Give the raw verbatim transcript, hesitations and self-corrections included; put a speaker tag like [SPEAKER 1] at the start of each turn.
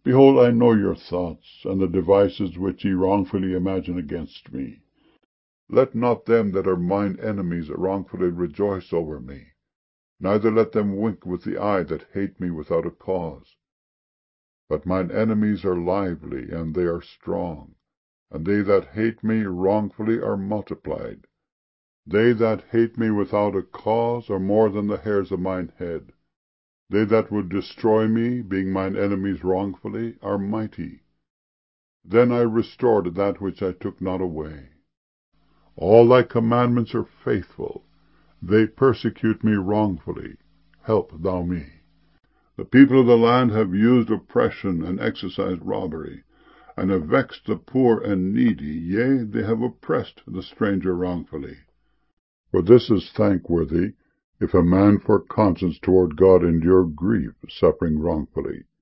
[SPEAKER 1] Behold, I know your thoughts, and the devices which ye wrongfully imagine against me. Let not them that are mine enemies wrongfully rejoice over me, neither let them wink with the eye that hate me without a cause. But mine enemies are lively, and they are strong, and they that hate me wrongfully are multiplied. They that hate me without a cause are more than the hairs of mine head. They that would destroy me, being mine enemies wrongfully, are mighty. Then I restored that which I took not away. All thy commandments are faithful. They persecute me wrongfully. Help thou me. The people of the land have used oppression and exercised robbery, and have vexed the poor and needy, yea, they have oppressed the stranger wrongfully. For this is thankworthy, if a man for conscience toward God endure grief, suffering wrongfully.